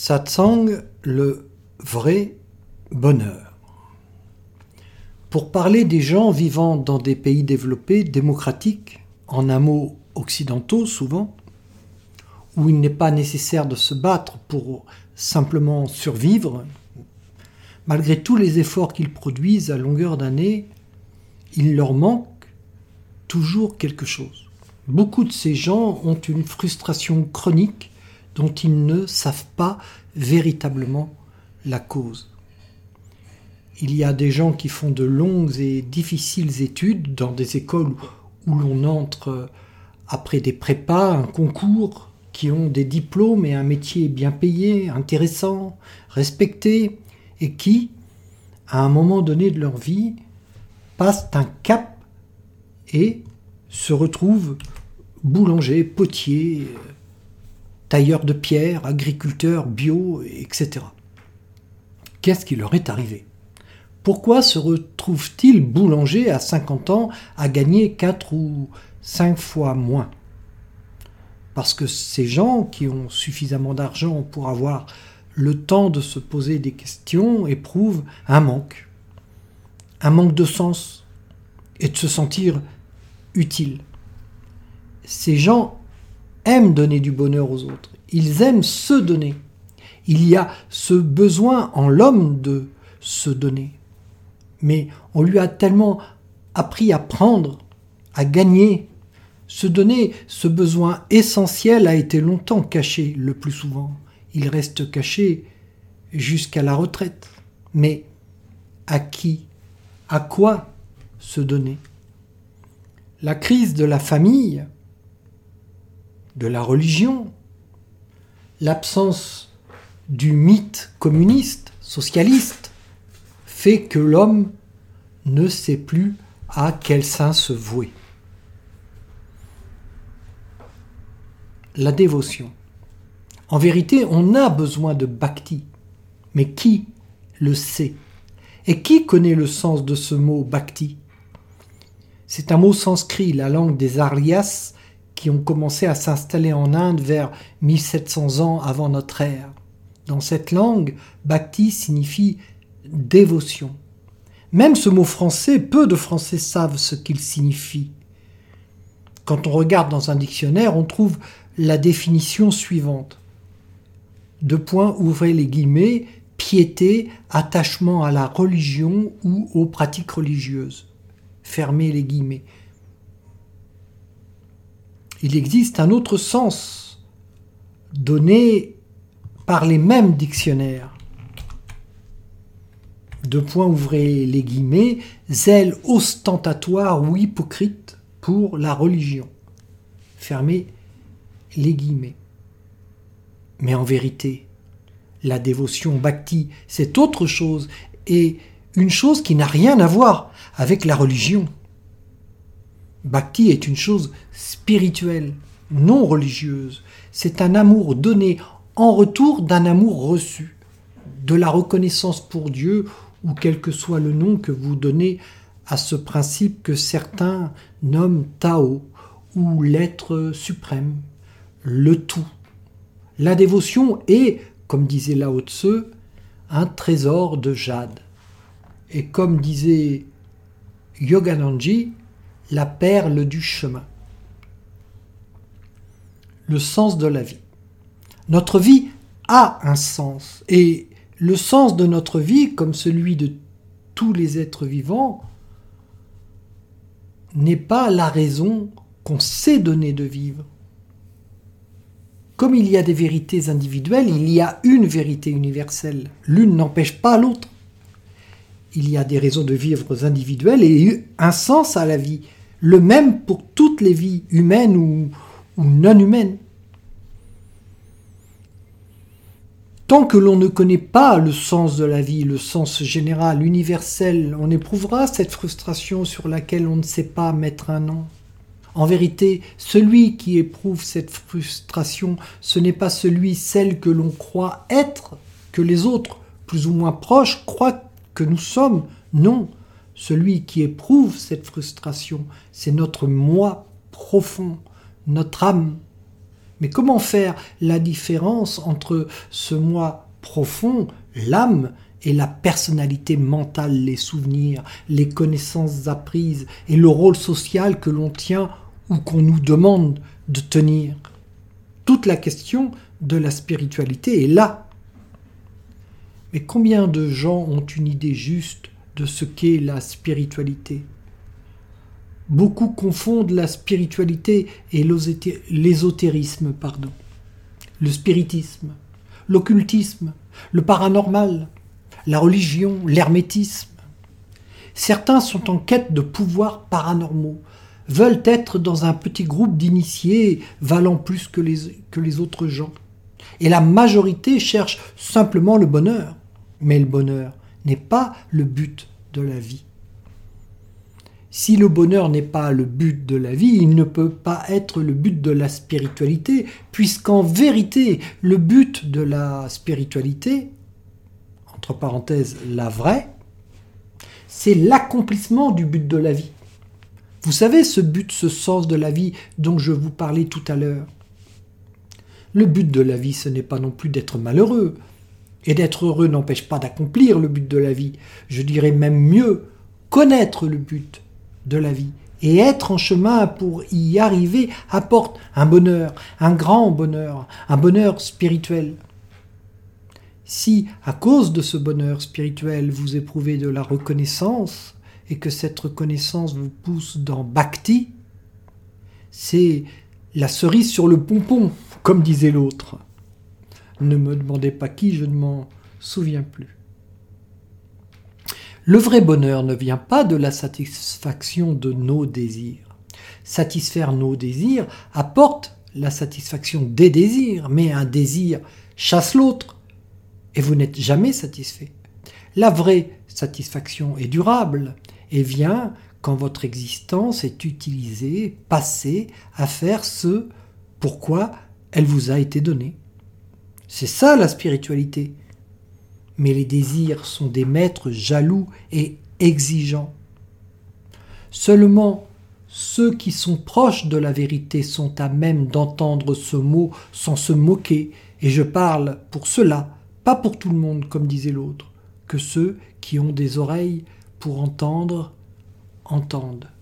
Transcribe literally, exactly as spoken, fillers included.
Satsang, le vrai bonheur. Pour parler des gens vivant dans des pays développés, démocratiques, en un mot occidentaux souvent, où il n'est pas nécessaire de se battre pour simplement survivre, malgré tous les efforts qu'ils produisent à longueur d'année, il leur manque toujours quelque chose. Beaucoup de ces gens ont une frustration chronique dont ils ne savent pas véritablement la cause. Il y a des gens qui font de longues et difficiles études dans des écoles où l'on entre après des prépas, un concours, qui ont des diplômes et un métier bien payé, intéressant, respecté, et qui, à un moment donné de leur vie, passent un cap et se retrouvent boulanger, potier, tailleur de pierre, agriculteur, bio, et cetera. Qu'est-ce qui leur est arrivé ? Pourquoi se retrouvent-ils boulanger à cinquante ans à gagner quatre ou cinq fois moins ? Parce que ces gens qui ont suffisamment d'argent pour avoir le temps de se poser des questions éprouvent un manque, un manque de sens et de se sentir utile. Ces gens aiment donner du bonheur aux autres, ils aiment se donner. Il y a ce besoin en l'homme de se donner. Mais on lui a tellement appris à prendre, à gagner. Se donner, ce besoin essentiel a été longtemps caché, le plus souvent. Il reste caché jusqu'à la retraite. Mais à qui ? À quoi se donner ? La crise de la famille, de la religion, l'absence du mythe communiste, socialiste, fait que l'homme ne sait plus à quel saint se vouer. La dévotion. En vérité, on a besoin de bhakti, mais qui le sait ? Et qui connaît le sens de ce mot bhakti ? C'est un mot sanskrit, la langue des Aryas, qui ont commencé à s'installer en Inde vers mille sept cents ans avant notre ère. Dans cette langue, bhakti signifie dévotion. Même ce mot français, peu de Français savent ce qu'il signifie. Quand on regarde dans un dictionnaire, on trouve la définition suivante. Deux points, ouvrez les guillemets, piété, attachement à la religion ou aux pratiques religieuses. Fermez les guillemets. Il existe un autre sens donné par les mêmes dictionnaires. Deux points, ouvrez les guillemets, zèle ostentatoire ou hypocrite pour la religion. Fermez les guillemets. Mais en vérité, la dévotion bhakti, c'est autre chose, et une chose qui n'a rien à voir avec la religion. Bhakti est une chose spirituelle, non religieuse. C'est un amour donné en retour d'un amour reçu, de la reconnaissance pour Dieu, ou quel que soit le nom que vous donnez à ce principe que certains nomment Tao, ou l'être suprême, le tout. La dévotion est, comme disait Lao Tse, un trésor de jade. Et comme disait Yogananji, la perle du chemin. Le sens de la vie. Notre vie a un sens, et le sens de notre vie, comme celui de tous les êtres vivants, n'est pas la raison qu'on s'est donné de vivre. Comme il y a des vérités individuelles, il y a une vérité universelle. L'une n'empêche pas l'autre. Il y a des raisons de vivre individuelles et un sens à la vie. Le même pour toutes les vies, humaines ou, ou non humaines. Tant que l'on ne connaît pas le sens de la vie, le sens général, universel, on éprouvera cette frustration sur laquelle on ne sait pas mettre un nom. En vérité, celui qui éprouve cette frustration, ce n'est pas celui, celle que l'on croit être, que les autres, plus ou moins proches, croient que nous sommes. Non, celui qui éprouve cette frustration, c'est notre moi profond, notre âme, Mais comment faire la différence entre ce moi profond, l'âme, et la personnalité mentale, les souvenirs, les connaissances apprises et le rôle social que l'on tient ou qu'on nous demande de tenir? Toute la question de la spiritualité est là. Mais combien de gens ont une idée juste de ce qu'est la spiritualité? Beaucoup confondent la spiritualité et l'ésotérisme, pardon, le spiritisme, l'occultisme, le paranormal, la religion, l'hermétisme. Certains sont en quête de pouvoirs paranormaux, veulent être dans un petit groupe d'initiés valant plus que les, que les autres gens. Et la majorité cherche simplement le bonheur. Mais le bonheur n'est pas le but de la vie. Si le bonheur n'est pas le but de la vie, il ne peut pas être le but de la spiritualité, puisqu'en vérité, le but de la spiritualité, entre parenthèses, la vraie, c'est l'accomplissement du but de la vie. Vous savez, ce but, ce sens de la vie dont je vous parlais tout à l'heure. Le but de la vie, ce n'est pas non plus d'être malheureux. Et d'être heureux n'empêche pas d'accomplir le but de la vie. Je dirais même mieux, connaître le but de la vie et être en chemin pour y arriver apporte un bonheur, un grand bonheur, un bonheur spirituel. Si, à cause de ce bonheur spirituel, vous éprouvez de la reconnaissance et que cette reconnaissance vous pousse dans Bhakti, c'est la cerise sur le pompon, comme disait l'autre. Ne me demandez pas qui, je ne m'en souviens plus. Le vrai bonheur ne vient pas de la satisfaction de nos désirs. Satisfaire nos désirs apporte la satisfaction des désirs, mais un désir chasse l'autre et vous n'êtes jamais satisfait. La vraie satisfaction est durable et vient quand votre existence est utilisée, passée à faire ce pourquoi elle vous a été donnée. C'est ça la spiritualité. Mais les désirs sont des maîtres jaloux et exigeants. Seulement ceux qui sont proches de la vérité sont à même d'entendre ce mot sans se moquer, et je parle pour ceux-là, pas pour tout le monde comme disait l'autre, que ceux qui ont des oreilles pour entendre, entendent.